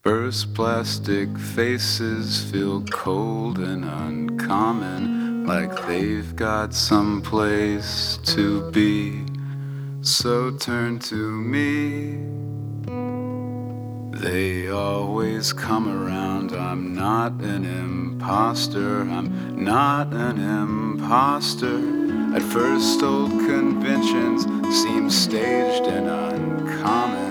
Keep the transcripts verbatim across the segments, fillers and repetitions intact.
First plastic faces feel cold and uncommon, like they've got some place to be. So turn to me. They always come around. I'm not an imposter. I'm not an imposter. At first old conventions seem staged and uncommon.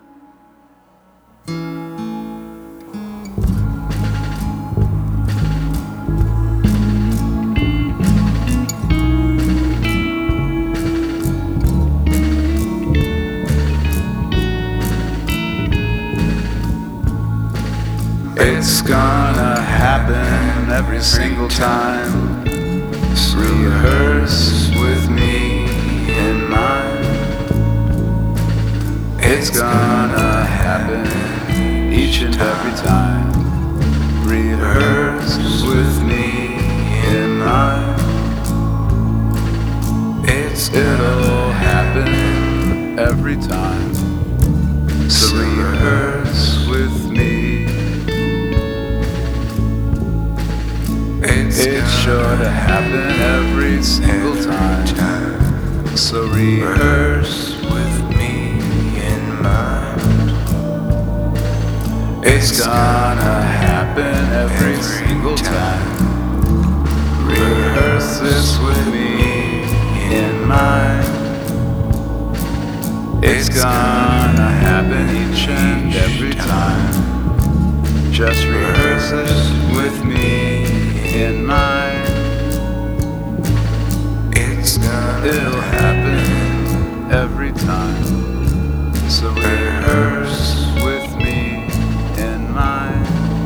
It's gonna happen every single time. Rehearse with me in mind. It's gonna happen each and every time. Rehearse with me in mind. It's it'll happen every time. So rehearse with me. It's sure to happen every single time. So rehearse with me in mind. It's gonna happen every single time. Rehearse this with me in mind. It's gonna happen each and every time. Just rehearse it with me in mind. It's gonna It'll happen every time. So rehearse with me in mind.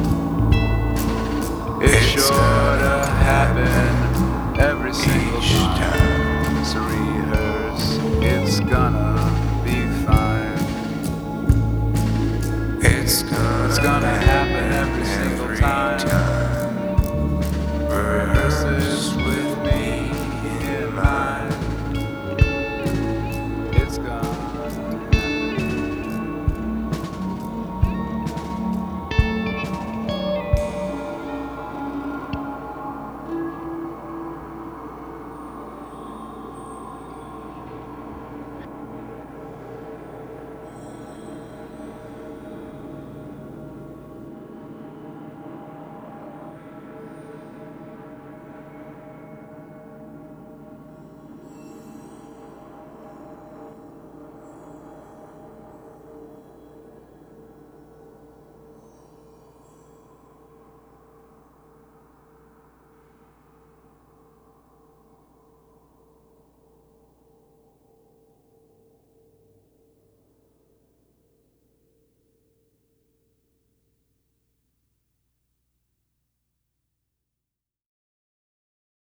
It's sure to happen every single time. So rehearse, it's gonna be fine. It's gonna, it's gonna happen.